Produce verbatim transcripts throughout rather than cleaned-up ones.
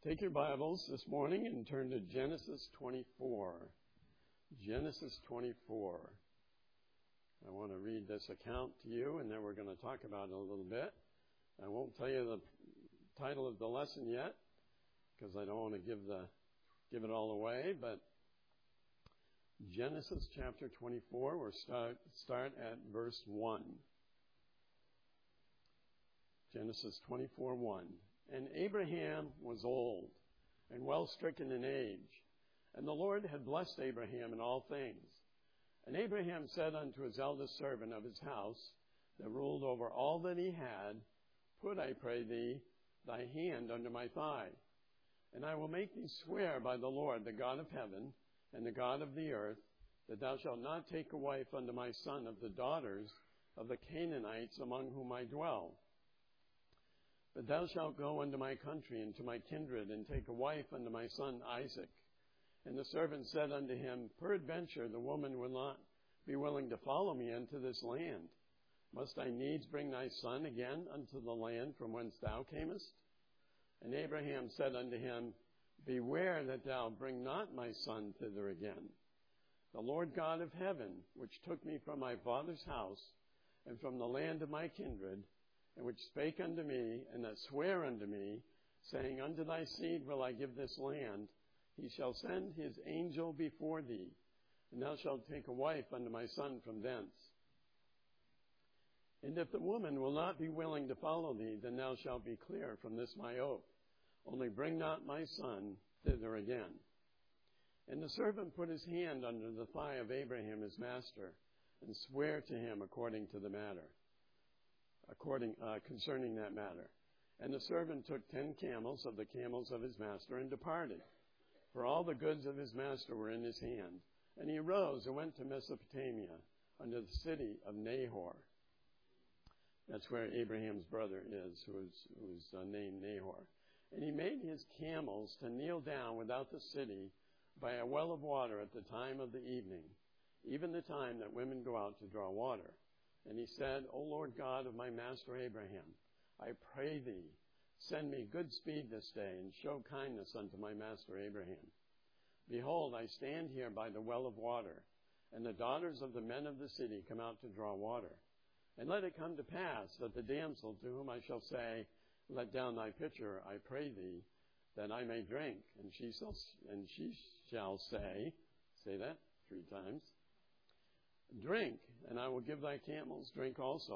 Take your Bibles this morning and turn to Genesis twenty-four. Genesis twenty-four. I want to read this account to you, and then we're going to talk about it a little bit. I won't tell you the title of the lesson yet, because I don't want to give the give it all away, but Genesis chapter twenty-four, we'll start, start at verse one. Genesis twenty-four one. And Abraham was old and well stricken in age, and the Lord had blessed Abraham in all things. And Abraham said unto his eldest servant of his house, that ruled over all that he had, Put, I pray thee, thy hand under my thigh, and I will make thee swear by the Lord, the God of heaven, and the God of the earth, that thou shalt not take a wife unto my son of the daughters of the Canaanites among whom I dwell. But thou shalt go unto my country and to my kindred, and take a wife unto my son Isaac. And the servant said unto him, Peradventure the woman will not be willing to follow me into this land. Must I needs bring thy son again unto the land from whence thou camest? And Abraham said unto him, Beware that thou bring not my son thither again. The Lord God of heaven, which took me from my father's house, and from the land of my kindred, and which spake unto me, and that sware unto me, saying, Unto thy seed will I give this land, he shall send his angel before thee, and thou shalt take a wife unto my son from thence. And if the woman will not be willing to follow thee, then thou shalt be clear from this my oath. Only bring not my son thither again. And the servant put his hand under the thigh of Abraham his master, and sware to him according to the matter. According uh, concerning that matter. And the servant took ten camels of the camels of his master and departed. For all the goods of his master were in his hand. And he arose and went to Mesopotamia, unto the city of Nahor. That's where Abraham's brother is, who is, who is uh, named Nahor. And he made his camels to kneel down without the city by a well of water at the time of the evening, even the time that women go out to draw water. And he said, O Lord God of my master Abraham, I pray thee, send me good speed this day, and show kindness unto my master Abraham. Behold, I stand here by the well of water, and the daughters of the men of the city come out to draw water. And let it come to pass that the damsel to whom I shall say, Let down thy pitcher, I pray thee, that I may drink. And she shall, and she shall say, say that three times, Drink, and I will give thy camels drink also.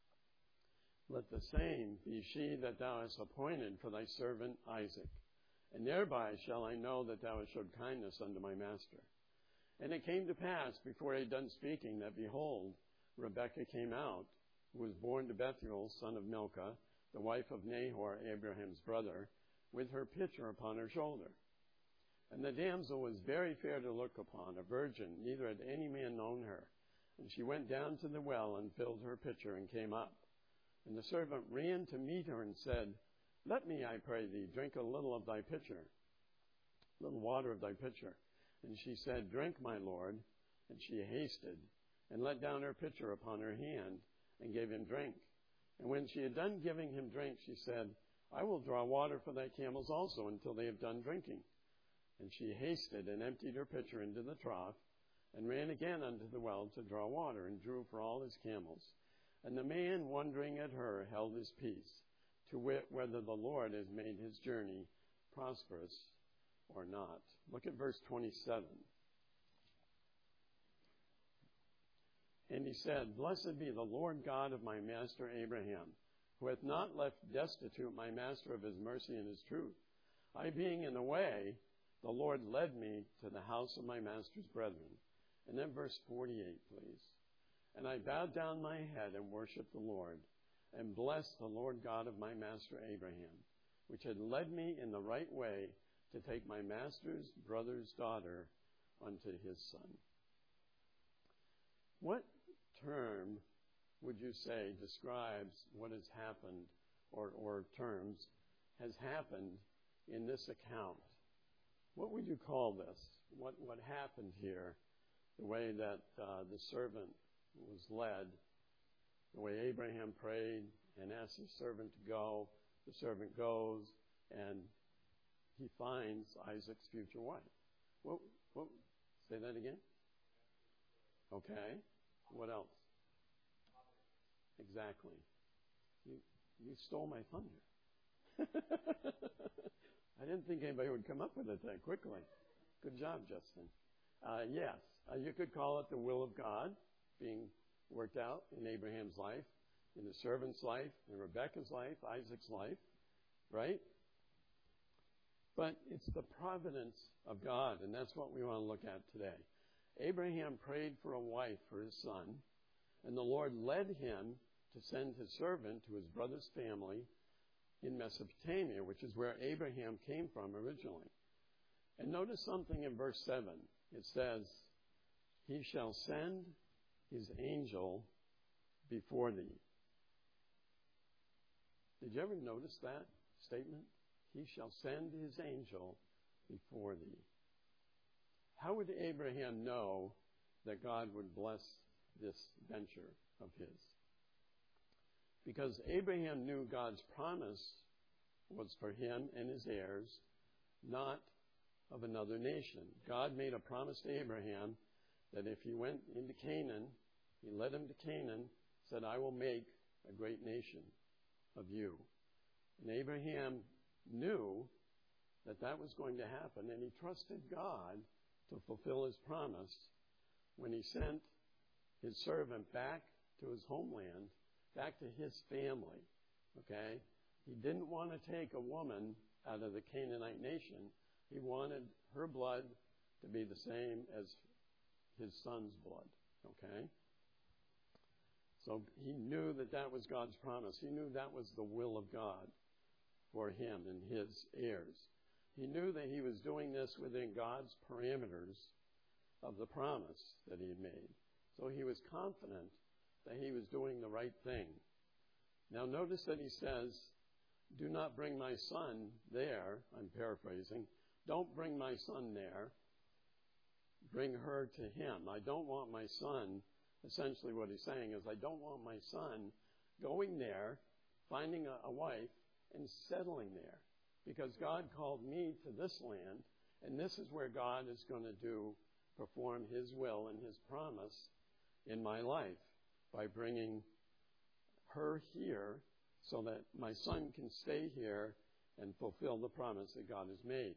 Let the same be she that thou hast appointed for thy servant Isaac. And thereby shall I know that thou hast showed kindness unto my master. And it came to pass, before he had done speaking, that behold, Rebekah came out, who was born to Bethuel, son of Milcah, the wife of Nahor, Abraham's brother, with her pitcher upon her shoulder. And the damsel was very fair to look upon, a virgin, neither had any man known her. And she went down to the well and filled her pitcher and came up. And the servant ran to meet her and said, Let me, I pray thee, drink a little of thy pitcher, a little water of thy pitcher. And she said, Drink, my lord. And she hasted and let down her pitcher upon her hand and gave him drink. And when she had done giving him drink, she said, I will draw water for thy camels also until they have done drinking. And she hasted and emptied her pitcher into the trough, and ran again unto the well to draw water, and drew for all his camels. And the man, wondering at her, held his peace, to wit whether the Lord has made his journey prosperous or not. Look at verse twenty-seven. And he said, Blessed be the Lord God of my master Abraham, who hath not left destitute my master of his mercy and his truth. I being in the way, the Lord led me to the house of my master's brethren. And then verse forty-eight, please. And I bowed down my head and worshipped the Lord, and blessed the Lord God of my master Abraham, which had led me in the right way to take my master's brother's daughter unto his son. What term would you say describes what has happened, or, or terms has happened in this account? What would you call this? What, what happened here? The way that uh, the servant was led, the way Abraham prayed and asked his servant to go, the servant goes, and he finds Isaac's future wife. What, what, say that again? Okay. What else? Exactly. You, you stole my thunder. I didn't think anybody would come up with it that quickly. Good job, Justin. Uh, yes, uh, you could call it the will of God being worked out in Abraham's life, in the servant's life, in Rebekah's life, Isaac's life, right? But it's the providence of God, and that's what we want to look at today. Abraham prayed for a wife for his son, and the Lord led him to send his servant to his brother's family in Mesopotamia, which is where Abraham came from originally. And notice something in verse seven. It says, he shall send his angel before thee. Did you ever notice that statement? He shall send his angel before thee. How would Abraham know that God would bless this venture of his? Because Abraham knew God's promise was for him and his heirs, not of another nation. God made a promise to Abraham that if he went into Canaan, he led him to Canaan, said, I will make a great nation of you. And Abraham knew that that was going to happen, and he trusted God to fulfill his promise when he sent his servant back to his homeland, back to his family, okay? He didn't want to take a woman out of the Canaanite nation. He wanted her blood to be the same as his son's blood, okay? So he knew that that was God's promise. He knew that was the will of God for him and his heirs. He knew that he was doing this within God's parameters of the promise that he had made. So he was confident that he was doing the right thing. Now notice that he says, do not bring my son there. I'm paraphrasing. Don't bring my son there. Bring her to him. I don't want my son, essentially what he's saying is, I don't want my son going there, finding a, a wife, and settling there. Because God called me to this land, and this is where God is going to do, perform his will and his promise in my life by bringing her here so that my son can stay here and fulfill the promise that God has made.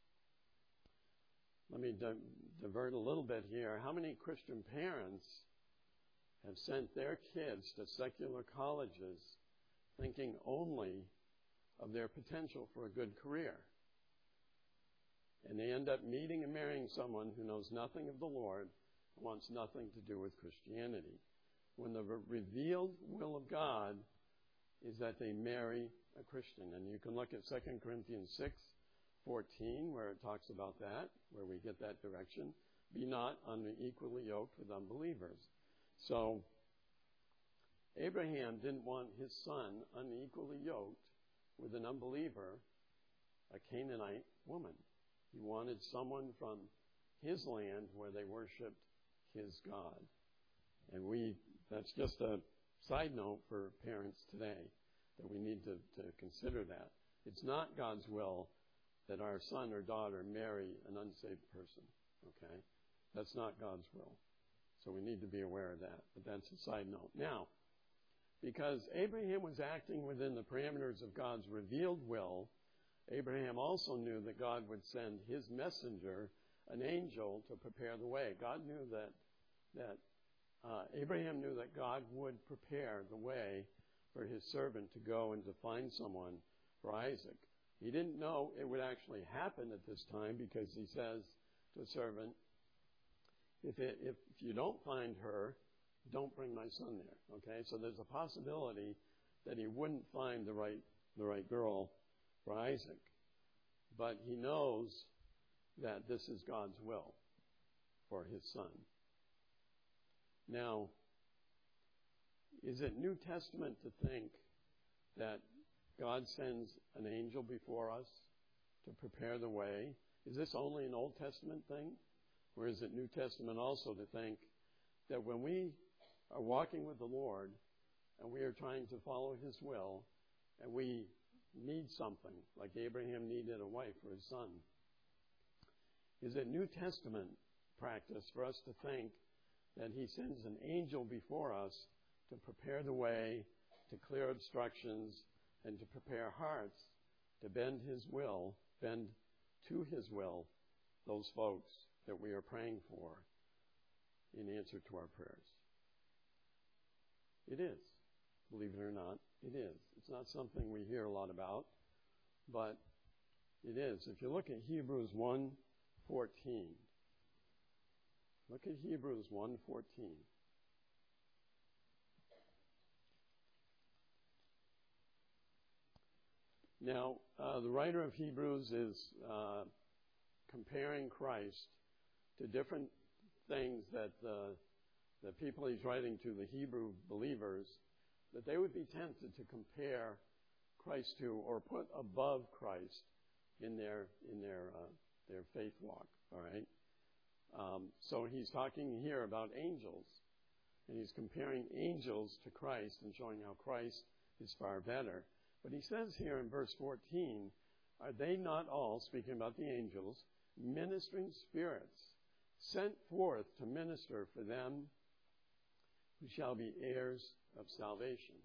Let me di- divert a little bit here. How many Christian parents have sent their kids to secular colleges thinking only of their potential for a good career? And they end up meeting and marrying someone who knows nothing of the Lord, wants nothing to do with Christianity. When the re- revealed will of God is that they marry a Christian. And you can look at Second Corinthians six fourteen, where it talks about that, where we get that direction. Be not unequally yoked with unbelievers. So Abraham didn't want his son unequally yoked with an unbeliever, a Canaanite woman. He wanted someone from his land where they worshiped his God. And we, that's just a side note for parents today, that we need to, to consider that. It's not God's will that our son or daughter marry an unsaved person, okay? That's not God's will. So we need to be aware of that. But that's a side note. Now, because Abraham was acting within the parameters of God's revealed will, Abraham also knew that God would send his messenger, an angel, to prepare the way. God knew that, that uh, Abraham knew that God would prepare the way for his servant to go and to find someone for Isaac. He didn't know it would actually happen at this time, because he says to the servant, if, it, if you don't find her, don't bring my son there, okay? So there's a possibility that he wouldn't find the right, the right girl for Isaac. But he knows that this is God's will for his son. Now, is it New Testament to think that God sends an angel before us to prepare the way? Is this only an Old Testament thing? Or is it New Testament also to think that when we are walking with the Lord and we are trying to follow his will, and we needs something, like Abraham needed a wife for his son. Is it New Testament practice for us to think that he sends an angel before us to prepare the way, to clear obstructions, and to prepare hearts to bend his will, bend to his will, those folks that we are praying for in answer to our prayers? It is. Believe it or not, it is. It's not something we hear a lot about, but it is. If you look at Hebrews one fourteen, look at Hebrews one fourteen. Now, uh, the writer of Hebrews is uh, comparing Christ to different things that uh, the people he's writing to, the Hebrew believers, that they would be tempted to compare Christ to or put above Christ in their in their uh, their faith walk. All right. Um, so he's talking here about angels, and he's comparing angels to Christ and showing how Christ is far better. But he says here in verse fourteen, "Are they not all," speaking about the angels, "ministering spirits sent forth to minister for them who shall be heirs of salvation?"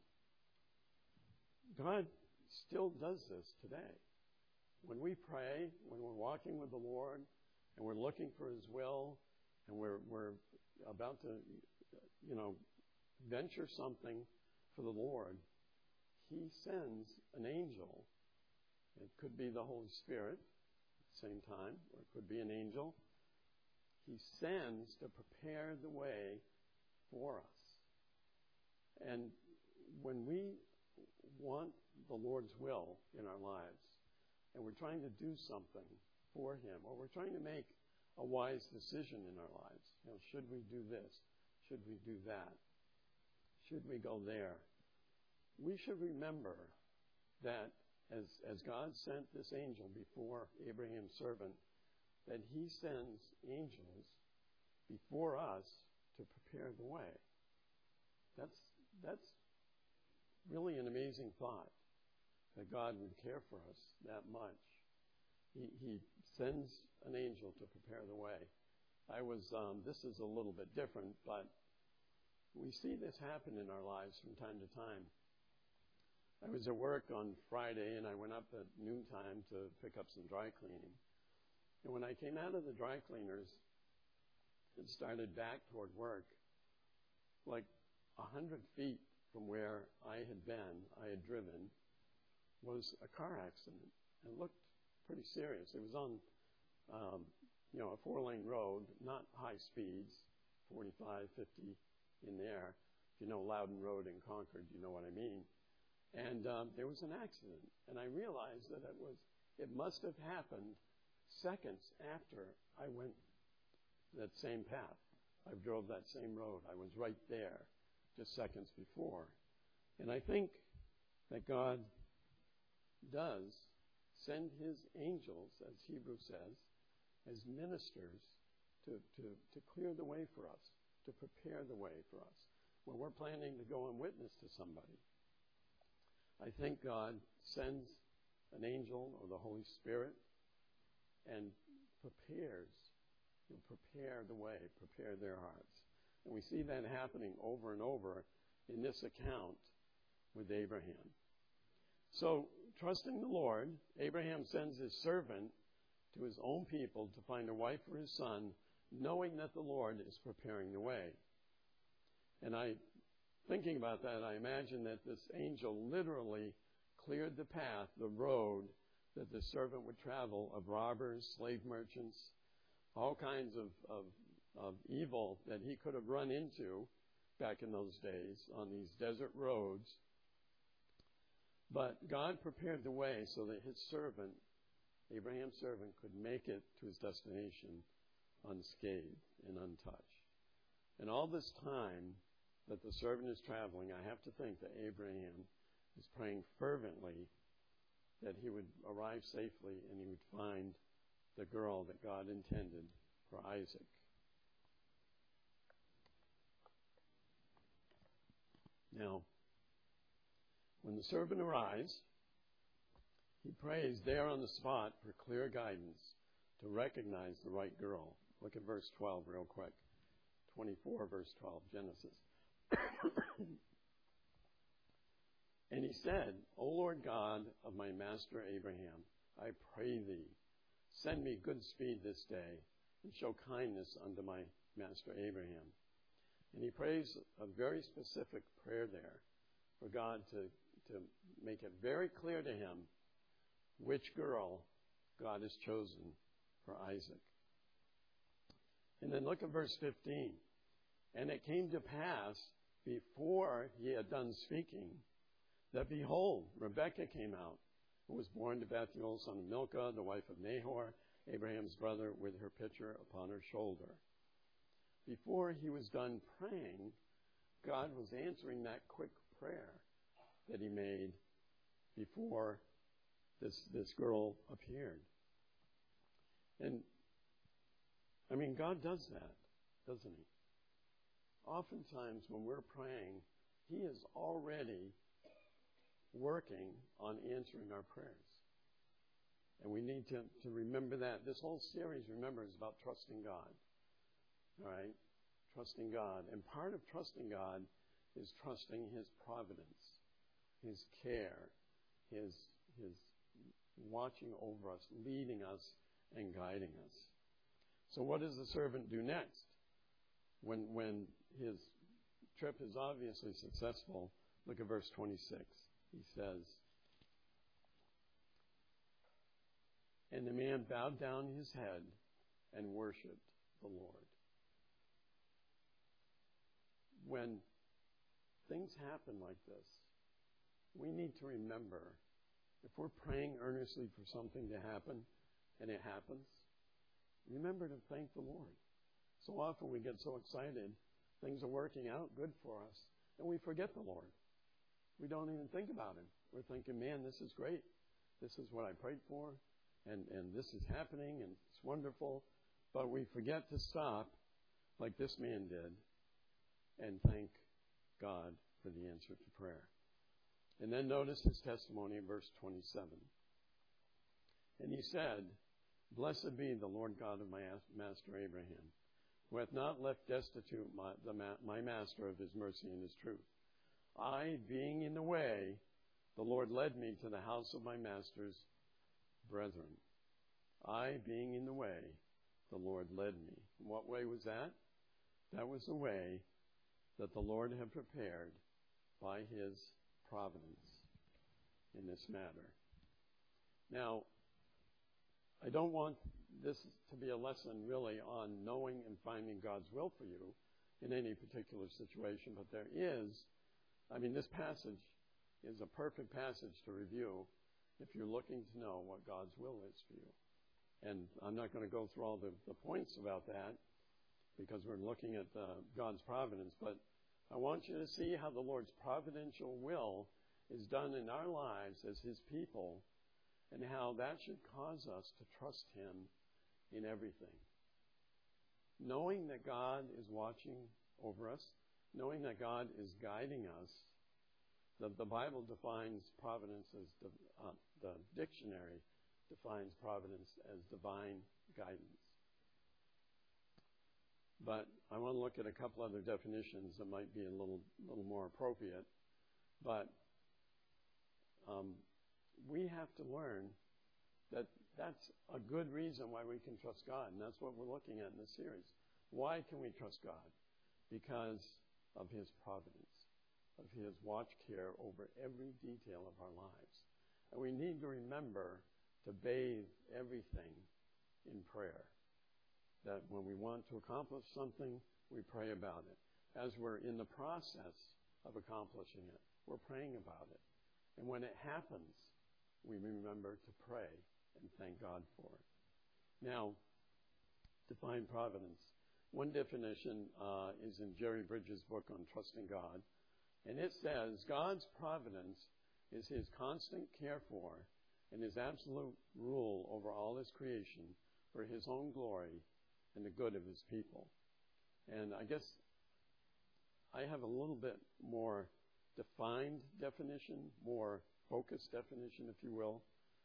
God still does this today. When we pray, when we're walking with the Lord, and we're looking for his will, and we're we're about to, you know, venture something for the Lord, he sends an angel. It could be the Holy Spirit at the same time, or it could be an angel. He sends to prepare the way for us. And when we want the Lord's will in our lives, and we're trying to do something for him, or we're trying to make a wise decision in our lives, you know, should we do this? Should we do that? Should we go there? We should remember that as, as God sent this angel before Abraham's servant, that he sends angels before us to prepare the way. That's that's really an amazing thought, that God would care for us that much. He, he sends an angel to prepare the way. I was, um, this is a little bit different, but we see this happen in our lives from time to time. I was at work on Friday, and I went up at noontime to pick up some dry cleaning. And when I came out of the dry cleaners and started back toward work, like a hundred feet from where I had been, I had driven, was a car accident. It looked pretty serious. It was on, um, you know, a four-lane road, not high speeds, forty-five, fifty in there. If you know Loudon Road in Concord, you know what I mean. And um, there was an accident, and I realized that it was it must have happened seconds after I went that same path. I drove that same road. I was right there just seconds before. And I think that God does send his angels, as Hebrews says, as ministers to, to, to clear the way for us, to prepare the way for us when we're planning to go and witness to somebody. I think God sends an angel or the Holy Spirit and prepares, he'll prepare the way, prepare their hearts. And we see that happening over and over in this account with Abraham. So, trusting the Lord, Abraham sends his servant to his own people to find a wife for his son, knowing that the Lord is preparing the way. And I, thinking about that, I imagine that this angel literally cleared the path, the road that the servant would travel of robbers, slave merchants, all kinds of, of, of evil that he could have run into back in those days on these desert roads. But God prepared the way so that his servant, Abraham's servant, could make it to his destination unscathed and untouched. And all this time that the servant is traveling, I have to think that Abraham is praying fervently that he would arrive safely and he would find the girl that God intended for Isaac. Now, when the servant arrives, He prays there on the spot for clear guidance to recognize the right girl. Look at verse twelve real quick. twenty-four, verse twelve, Genesis. And he said, O Lord God of my master Abraham, I pray thee, send me good speed this day, and show kindness unto my master Abraham. And he prays a very specific prayer there for God to, to make it very clear to him which girl God has chosen for Isaac. And then look at verse fifteen. And it came to pass, before he had done speaking, that behold, Rebekah came out, who was born to Bethuel, son of Milcah, the wife of Nahor, Abraham's brother, with her pitcher upon her shoulder. Before he was done praying, God was answering that quick prayer that he made before this, this girl appeared. And, I mean, God does that, doesn't he? Oftentimes when we're praying, he is already working on answering our prayers. And we need to, to remember that. This whole series, remember, is about trusting God. All right? Trusting God. And part of trusting God is trusting his providence, his care, his, his watching over us, leading us, and guiding us. So what does the servant do next? When, when his trip is obviously successful, look at verse twenty-six. He says, and the man bowed down his head and worshipped the Lord. When things happen like this, we need to remember, if we're praying earnestly for something to happen, and it happens, remember to thank the Lord. So often we get so excited, things are working out good for us, and we forget the Lord. We don't even think about him. We're thinking, man, this is great. This is what I prayed for, and, and this is happening, and it's wonderful. But we forget to stop, like this man did, and thank God for the answer to prayer. And then notice his testimony in verse twenty-seven. And he said, Blessed be the Lord God of my master Abraham, who hath not left destitute my, the, my master of his mercy and his truth. I, being in the way, the Lord led me to the house of my master's brethren. I, being in the way, the Lord led me. What way was that? That was the way that the Lord had prepared by his providence in this matter. Now, I don't want this to be a lesson really on knowing and finding God's will for you in any particular situation, but there is, I mean, this passage is a perfect passage to review if you're looking to know what God's will is for you. And I'm not going to go through all the, the points about that because we're looking at uh, God's providence, but I want you to see how the Lord's providential will is done in our lives as his people, and how that should cause us to trust him in everything. Knowing that God is watching over us, knowing that God is guiding us, the, the Bible defines providence as, the, uh, the dictionary defines providence as divine guidance. But I want to look at a couple other definitions that might be a little, little more appropriate. But um, we have to learn that that's a good reason why we can trust God, and that's what we're looking at in this series. Why can we trust God? Because of his providence, of his watch care over every detail of our lives. And we need to remember to bathe everything in prayer. That when we want to accomplish something, we pray about it. As we're in the process of accomplishing it, we're praying about it. And when it happens, we remember to pray and thank God for it. Now, define providence. One definition uh, is in Jerry Bridges' book on Trusting God. And it says, God's providence is his constant care for and his absolute rule over all his creation for his own glory and the good of his people. And I guess I have a little bit more defined definition, more focused definition, if you will,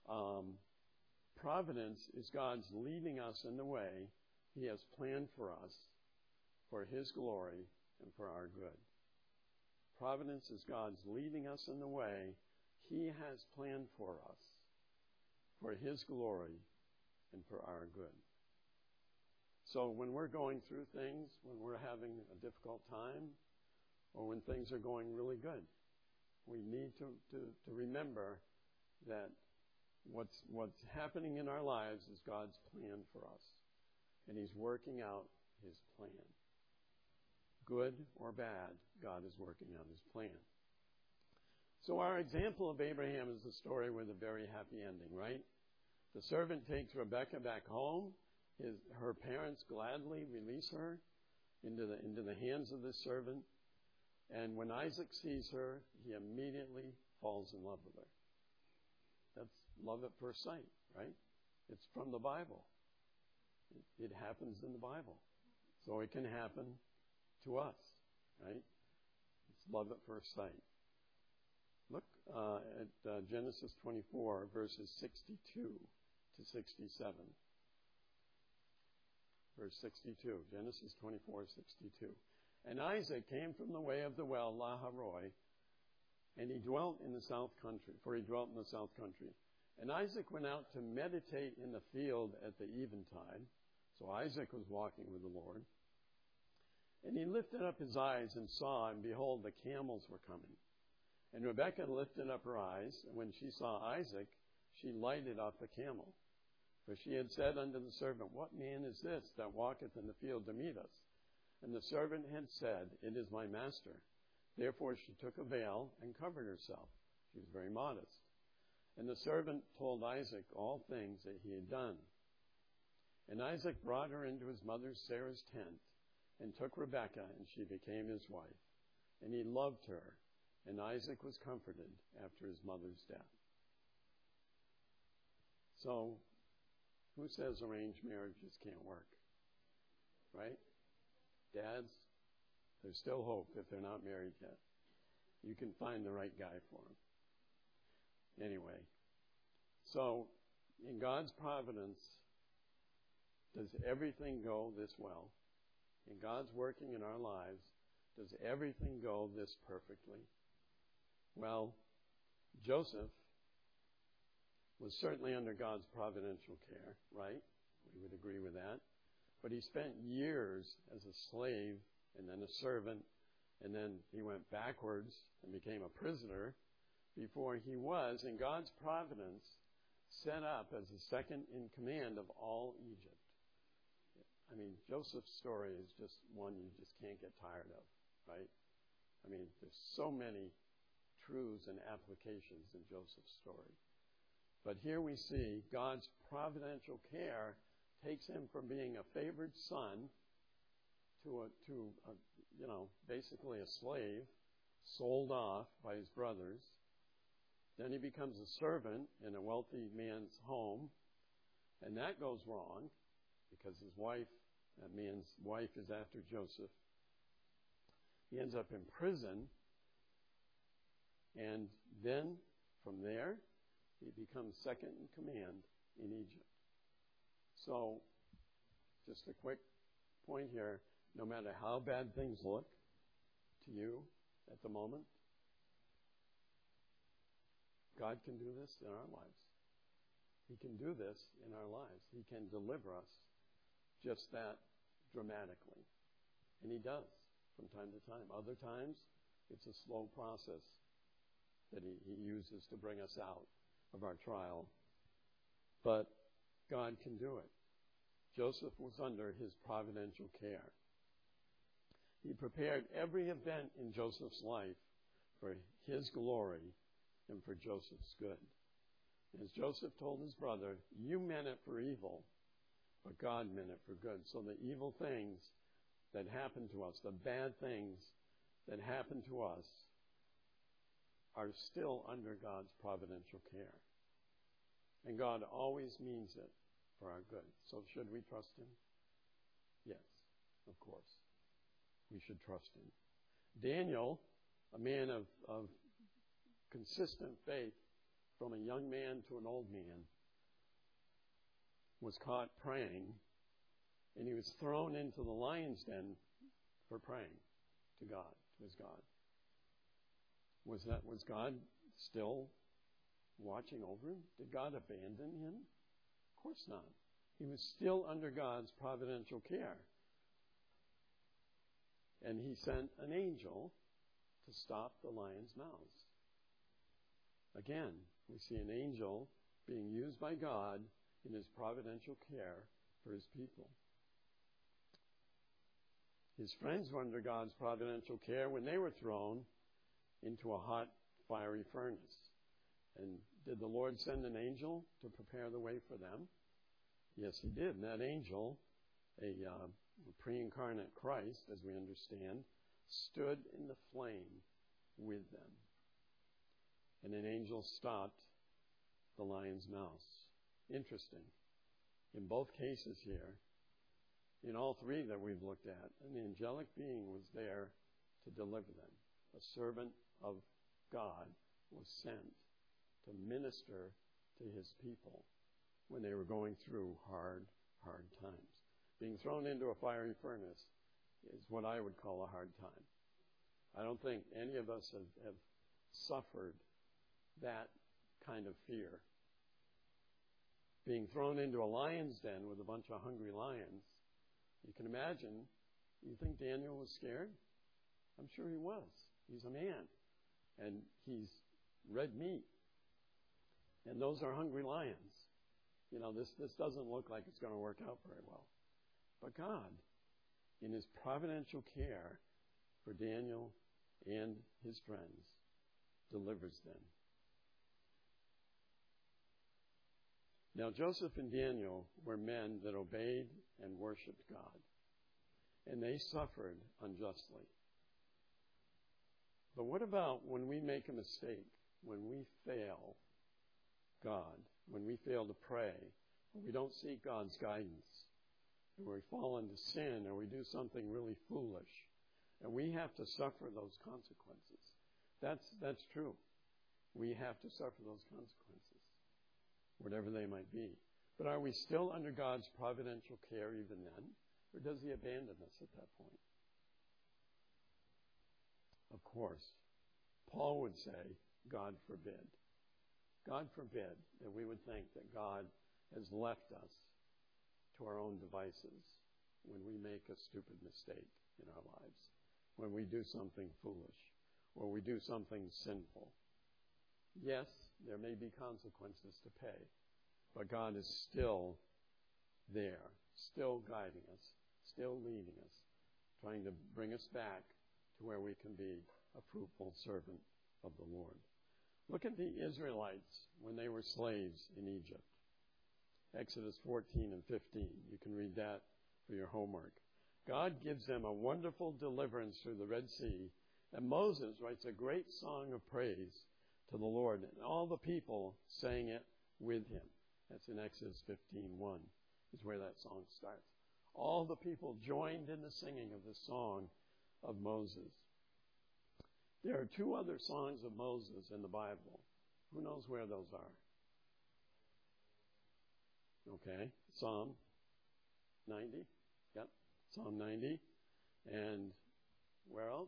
Um, providence is God's leading us in the way He has planned for us, for His glory and for our good. Providence is God's leading us in the way He has planned for us, for His glory and for our good. So when we're going through things, when we're having a difficult time, or when things are going really good, we need to, to, to remember that what's, what's happening in our lives is God's plan for us. And He's working out His plan. Good or bad, God is working out His plan. So our example of Abraham is a story with a very happy ending, right? The servant takes Rebekah back home. His, her parents gladly release her into the, into the hands of this servant. And when Isaac sees her, he immediately falls in love with her. That's love at first sight, right? It's from the Bible. It, it happens in the Bible. So it can happen to us, right? It's love at first sight. Look uh, at uh, Genesis twenty-four, verses sixty-two to sixty-seven. Verse sixty-two, Genesis twenty-four, sixty-two. And Isaac came from the way of the well, Lahairoi, and he dwelt in the south country, for he dwelt in the south country. And Isaac went out to meditate in the field at the eventide. So Isaac was walking with the Lord. And he lifted up his eyes and saw, and behold, the camels were coming. And Rebekah lifted up her eyes, and when she saw Isaac, she lighted off the camel. For she had said unto the servant, What man is this that walketh in the field to meet us? And the servant had said, It is my master. Therefore she took a veil and covered herself. She was very modest. And the servant told Isaac all things that he had done. And Isaac brought her into his mother Sarah's tent, and took Rebekah, and she became his wife. And he loved her, and Isaac was comforted after his mother's death. So, who says arranged marriages can't work? Right? Dads, there's still hope if they're not married yet. You can find the right guy for them. Anyway, so in God's providence, does everything go this well? In God's working in our lives, does everything go this perfectly? Well, Joseph was certainly under God's providential care, right? We would agree with that. But he spent years as a slave and then a servant, and then he went backwards and became a prisoner before he was, in God's providence, set up as the second in command of all Egypt. I mean, Joseph's story is just one you just can't get tired of, right? I mean, there's so many truths and applications in Joseph's story. But here we see God's providential care takes him from being a favored son to a, to a, you know, basically a slave, sold off by his brothers. Then he becomes a servant in a wealthy man's home, and that goes wrong because his wife, that man's wife, is after Joseph. He ends up in prison, and then from there, he becomes second in command in Egypt. So, just a quick point here, no matter how bad things look to you at the moment, God can do this in our lives. He can do this in our lives. He can deliver us just that dramatically. And he does from time to time. Other times, it's a slow process that he, he uses to bring us out of our trial. But God can do it. Joseph was under his providential care. He prepared every event in Joseph's life for his glory and for Joseph's good. As Joseph told his brother, you meant it for evil, but God meant it for good. So the evil things that happen to us, the bad things that happen to us, are still under God's providential care. And God always means it for our good. So should we trust him? Yes, of course. We should trust him. Daniel, a man of, of consistent faith, from a young man to an old man, was caught praying, and he was thrown into the lion's den for praying to God, to his God. Was that, was God still watching over him? Did God abandon him? Of course not. He was still under God's providential care. And he sent an angel to stop the lions' mouths. Again, we see an angel being used by God in his providential care for his people. His friends were under God's providential care when they were thrown into a hot, fiery furnace. And did the Lord send an angel to prepare the way for them? Yes, he did. And that angel, a uh, pre-incarnate Christ, as we understand, stood in the flame with them. And an angel stopped the lion's mouth. Interesting. In both cases here, in all three that we've looked at, an angelic being was there to deliver them. A servant of God was sent to minister to his people when they were going through hard, hard times. Being thrown into a fiery furnace is what I would call a hard time. I don't think any of us have, have suffered that kind of fear. Being thrown into a lion's den with a bunch of hungry lions, you can imagine, you think Daniel was scared? I'm sure he was. He's a man. And he's red meat. And those are hungry lions. You know, this, this doesn't look like it's going to work out very well. But God, in his providential care for Daniel and his friends, delivers them. Now, Joseph and Daniel were men that obeyed and worshiped God. And they suffered unjustly. But what about when we make a mistake, when we fail God, when we fail to pray, when we don't seek God's guidance, and we fall into sin, or we do something really foolish, and we have to suffer those consequences. That's, that's true. We have to suffer those consequences, whatever they might be. But are we still under God's providential care even then? Or does he abandon us at that point? Of course. Paul would say, God forbid. God forbid that we would think that God has left us to our own devices when we make a stupid mistake in our lives, when we do something foolish, or we do something sinful. Yes, there may be consequences to pay, but God is still there, still guiding us, still leading us, trying to bring us back to where we can be a fruitful servant of the Lord. Look at the Israelites when they were slaves in Egypt. Exodus fourteen and fifteen. You can read that for your homework. God gives them a wonderful deliverance through the Red Sea, and Moses writes a great song of praise to the Lord, and all the people sang it with him. That's in Exodus fifteen one, is where that song starts. All the people joined in the singing of the song of Moses. There are two other songs of Moses in the Bible. Who knows where those are? Okay, Psalm ninety. Yep, Psalm ninety. And where else?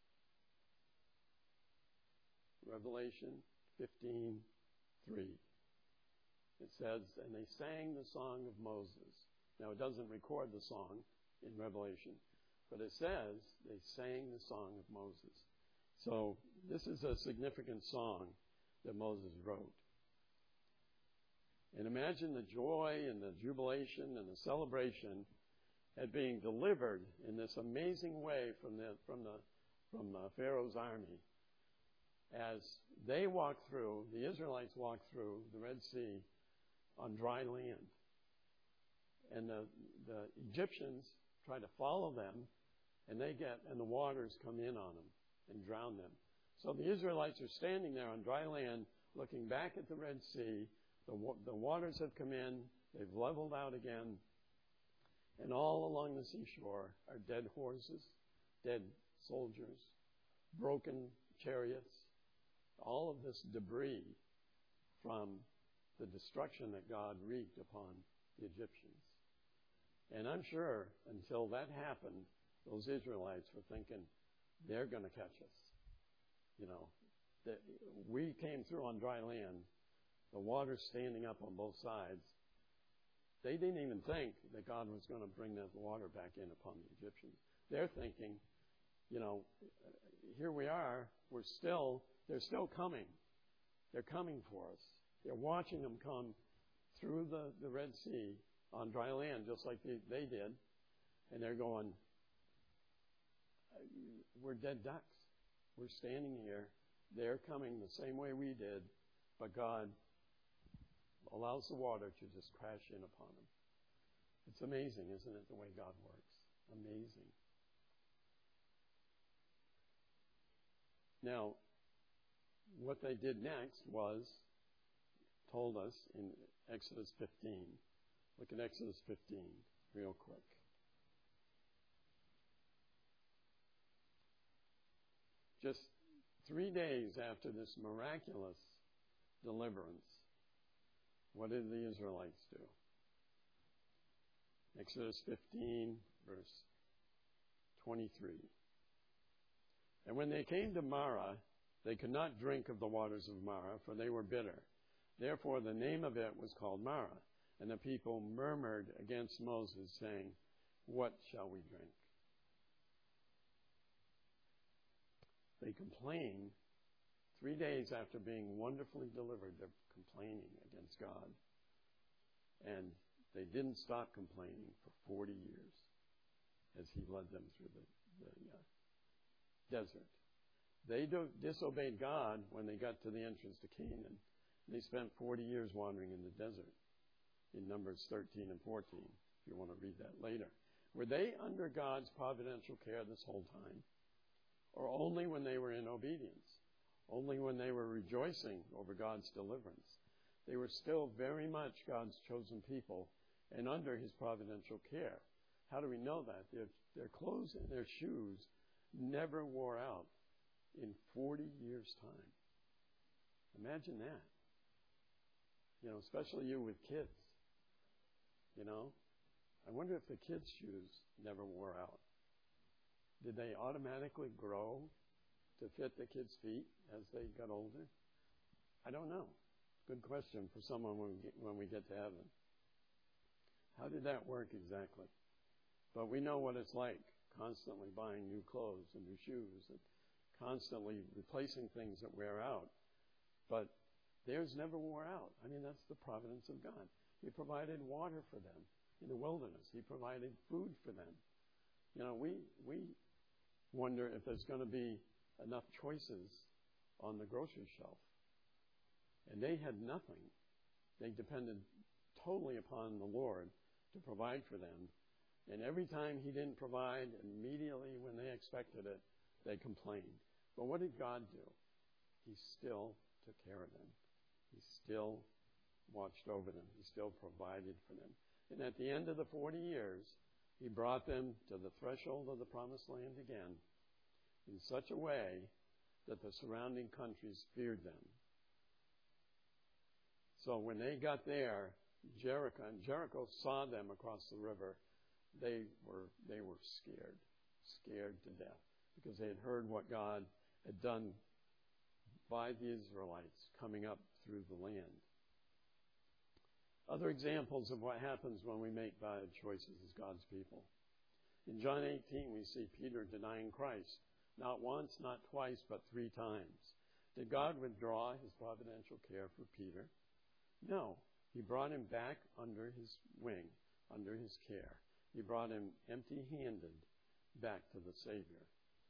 Revelation fifteen three. It says, and they sang the song of Moses. Now, it doesn't record the song in Revelation, but it says they sang the song of Moses. So this is a significant song that Moses wrote. And imagine the joy and the jubilation and the celebration at being delivered in this amazing way from the from the from uh, Pharaoh's army. As they walked through, the Israelites walked through the Red Sea on dry land. And the, the Egyptians try to follow them, and they get, and the waters come in on them and drown them. So the Israelites are standing there on dry land, looking back at the Red Sea. The, the waters have come in, they've leveled out again, and all along the seashore are dead horses, dead soldiers, broken chariots, all of this debris from the destruction that God wreaked upon the Egyptians. And I'm sure until that happened, those Israelites were thinking, they're going to catch us. You know, that we came through on dry land, the water's standing up on both sides. They didn't even think that God was going to bring that water back in upon the Egyptians. They're thinking, you know, here we are, we're still, they're still coming. They're coming for us. They're watching them come through the, the Red Sea on dry land, just like they, they did. And they're going, we're dead ducks. We're standing here. They're coming the same way we did, but God allows the water to just crash in upon them. It's amazing, isn't it, the way God works? Amazing. Now, what they did next was told us in Exodus fifteen. Look at Exodus fifteen real quick. Just three days after this miraculous deliverance, what did the Israelites do? Exodus fifteen, verse twenty-three. And when they came to Marah, they could not drink of the waters of Marah, for they were bitter. Therefore the name of it was called Marah. And the people murmured against Moses, saying, what shall we drink? They complained. Three days after being wonderfully delivered, they're complaining against God. And they didn't stop complaining for forty years as he led them through the, the uh, desert. They do, disobeyed God when they got to the entrance to Canaan. They spent forty years wandering in the desert in Numbers thirteen and fourteen, if you want to read that later. Were they under God's providential care this whole time? Or only when they were in obedience? Only when they were rejoicing over God's deliverance? They were still very much God's chosen people and under his providential care. How do we know that? Their, their clothes and their shoes never wore out in forty years' time. Imagine that. You know, especially you with kids. You know, I wonder if the kids' shoes never wore out. Did they automatically grow to fit the kids' feet as they got older? I don't know. Good question for someone when we get, when we get to heaven. How did that work exactly? But we know what it's like, constantly buying new clothes and new shoes and constantly replacing things that wear out. But theirs never wore out. I mean, that's the providence of God. He provided water for them in the wilderness. He provided food for them. You know, we we wonder if there's going to be enough choices on the grocery shelf. And they had nothing. They depended totally upon the Lord to provide for them. And every time he didn't provide, immediately when they expected it, they complained. But what did God do? He still took care of them. He still watched over them. He still provided for them. And at the end of the forty years, he brought them to the threshold of the promised land again in such a way that the surrounding countries feared them. So when they got there, Jericho, and Jericho saw them across the river, they were they were scared, scared to death, because they had heard what God had done by the Israelites coming up through the land. Other examples of what happens when we make bad choices as God's people. In John eighteen, we see Peter denying Christ, not once, not twice, but three times. Did God withdraw his providential care for Peter? No. He brought him back under his wing, under his care. He brought him empty-handed back to the Savior.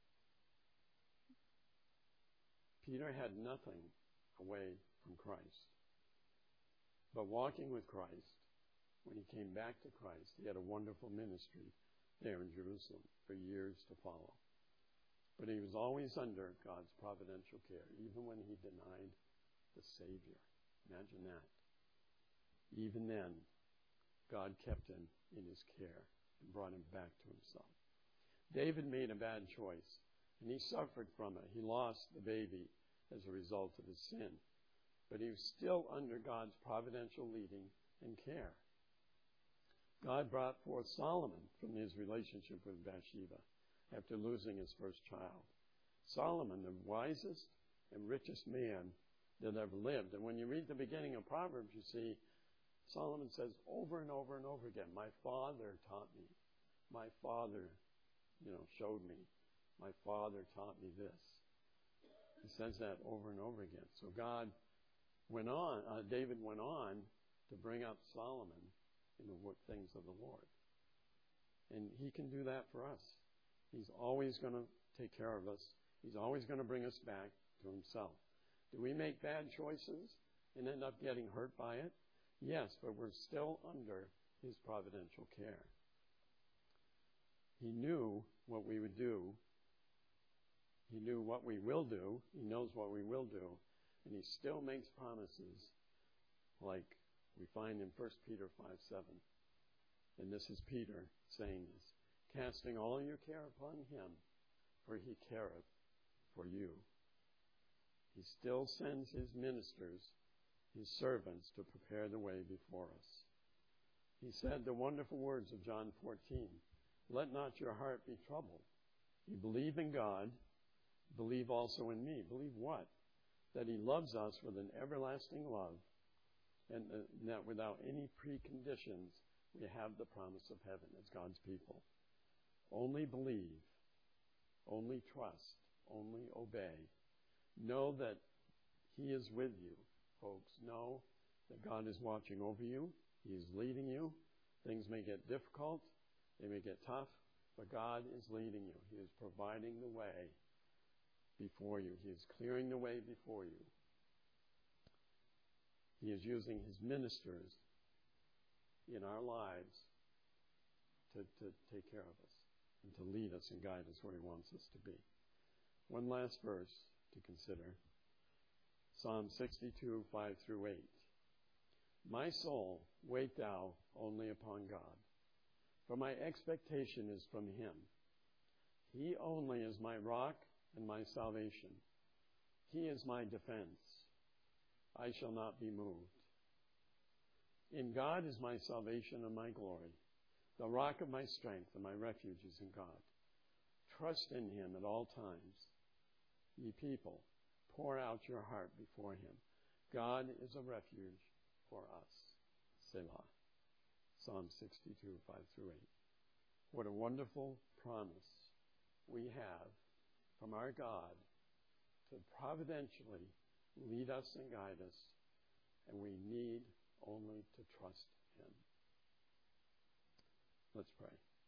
Peter had nothing away from Christ. But walking with Christ, when he came back to Christ, he had a wonderful ministry there in Jerusalem for years to follow. But he was always under God's providential care, even when he denied the Savior. Imagine that. Even then, God kept him in his care and brought him back to himself. David made a bad choice, and he suffered from it. He lost the baby as a result of his sin. but he was still under God's providential leading and care. God brought forth Solomon from his relationship with Bathsheba after losing his first child. Solomon, the wisest and richest man that ever lived. And when you read the beginning of Proverbs, you see Solomon says over and over and over again, my father taught me. My father, you know, showed me. My father taught me this. He says that over and over again. So God went on, uh, David went on to bring up Solomon in the things of the Lord. And he can do that for us. He's always going to take care of us. He's always going to bring us back to himself. Do we make bad choices and end up getting hurt by it? Yes, but we're still under his providential care. He knew what we would do. He knew what we will do. He knows what we will do. And he still makes promises like we find in First Peter five seven. And this is Peter saying this. Casting all your care upon him, for he careth for you. He still sends his ministers, his servants, to prepare the way before us. He said the wonderful words of John fourteen, let not your heart be troubled. You believe in God, believe also in me. Believe what? That he loves us with an everlasting love, and uh, that without any preconditions, we have the promise of heaven as God's people. Only believe, only trust, only obey. Know that he is with you, folks. Know that God is watching over you. He is leading you. Things may get difficult. They may get tough, but God is leading you. He is providing the way before you. He is clearing the way before you. He is using his ministers in our lives to, to take care of us and to lead us and guide us where he wants us to be. One last verse to consider. Psalm sixty-two, five through eight. My soul, wait thou only upon God, for my expectation is from him. He only is my rock and my salvation. He is my defense. I shall not be moved. In God is my salvation and my glory. The rock of my strength and my refuge is in God. Trust in him at all times. Ye people, pour out your heart before him. God is a refuge for us. Selah. Psalm sixty-two, five through eight. What a wonderful promise we have from our God to providentially lead us and guide us, and we need only to trust him. Let's pray.